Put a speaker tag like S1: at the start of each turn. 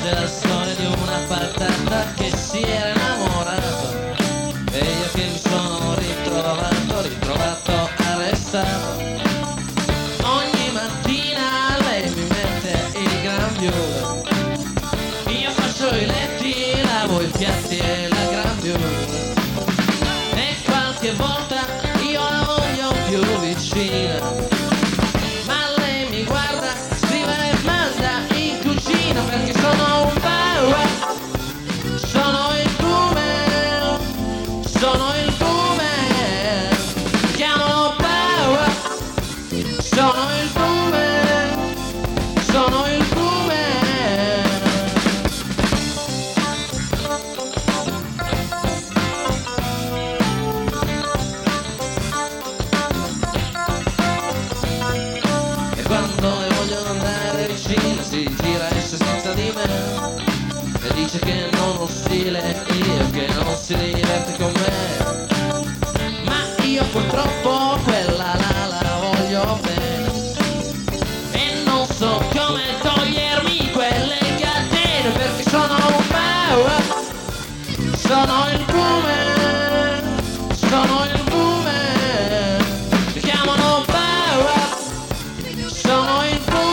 S1: c'è la storia di una patata che si era innamorata e io che mi sono ritrovato arrestato. Ogni mattina lei mi mette il grembiule, io faccio i letti, lavo i piatti e la grembiule, e qualche volta io la voglio più vicina, ma lei mi guarda, scrive e manda in cucina perché sono un power, sono il boomer, sono il boomer, chiamano power, sono il boomer, sono il boomer. E quando le vogliono andare vicino si gira e si senza di me e dice che non ho stile io, che non si diverte con me, ma io purtroppo quella la voglio bene e non so come togliermi quelle catene perché sono un power, sono il boomer, sono il boomer, mi chiamano power, sono il boomer.